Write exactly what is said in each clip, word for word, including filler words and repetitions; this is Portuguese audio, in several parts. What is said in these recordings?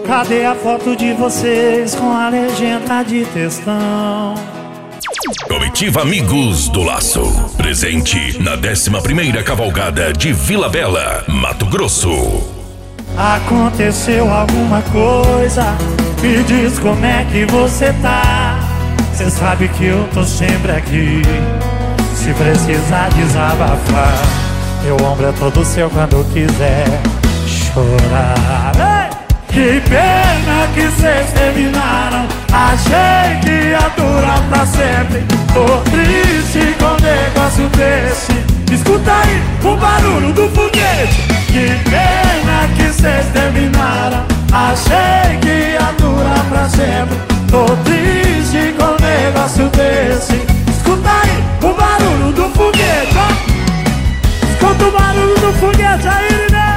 Cadê a foto de vocês com a legenda de textão? Comitiva Amigos do Laço, presente na décima primeira Cavalgada de Vila Bela, Mato Grosso. Aconteceu alguma coisa? Me diz como é que você tá. Cê sabe que eu tô sempre aqui, se precisar desabafar. Meu ombro é todo seu quando quiser chorar. Ei! Que pena que cês terminaram. Achei que ia durar pra sempre. Tô triste com um negócio desse. Escuta aí o barulho do foguete. Que pena que cês terminaram. Achei que ia durar pra sempre. Tô triste com um negócio desse. Escuta aí o barulho do foguete, ó. Escuta o barulho do foguete aí, né?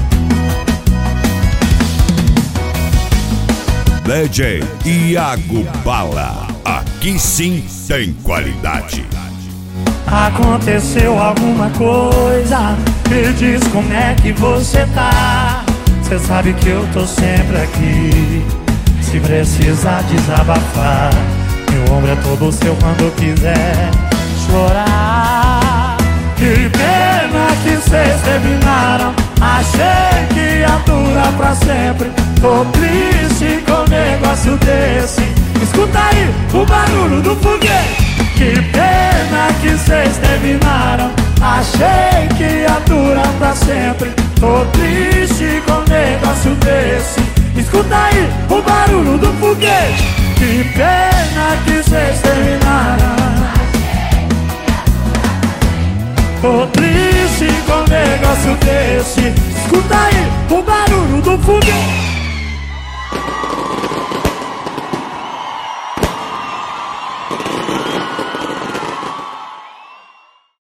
D J Iago Bala, aqui sim tem qualidade. Aconteceu alguma coisa? Me diz como é que você tá. Cê sabe que eu tô sempre aqui, se precisar desabafar. Meu ombro é todo seu quando quiser chorar. Que pena que cês terminaram. Achei que ia durar pra sempre. Tô triste com um negócio desse. Escuta aí o barulho do foguete. Que pena que cês terminaram. Achei que ia durar pra sempre. Tô triste com um negócio desse. Escuta aí o barulho do foguete. Que pena que cês terminaram. Tô triste com um negócio desse.